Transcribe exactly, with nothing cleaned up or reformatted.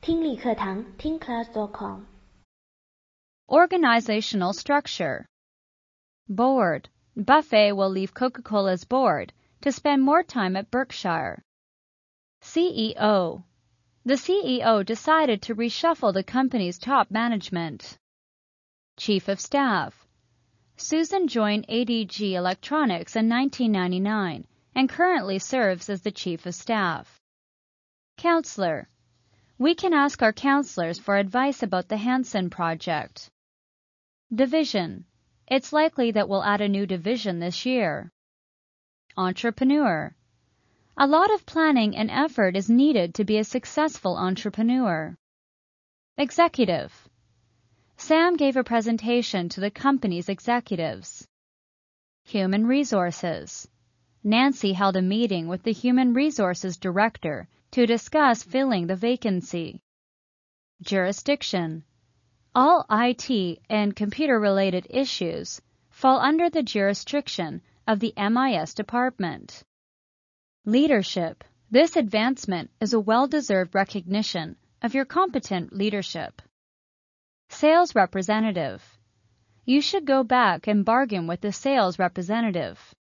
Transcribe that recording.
听力课堂听 class dot com。 Organizational structure. Board. Buffett will leave Coca-Cola's board to spend more time at Berkshire. C E O. The C E O decided to reshuffle the company's top management. Chief of Staff. Susan joined A D G Electronics in nineteen ninety-nine and currently serves as the Chief of Staff. Counselor. We can ask our counselors for advice about the Hansen project. Division. It's likely that we'll add a new division this year. Entrepreneur. A lot of planning and effort is needed to be a successful entrepreneur. Executive. Sam gave a presentation to the company's executives. Human Resources. Nancy held a meeting with the Human Resources Director to discuss filling the vacancy. Jurisdiction. All I T and computer-related issues fall under the jurisdiction of the M I S department. Leadership. This advancement is a well-deserved recognition of your competent leadership. Sales representative. You should go back and bargain with the sales representative.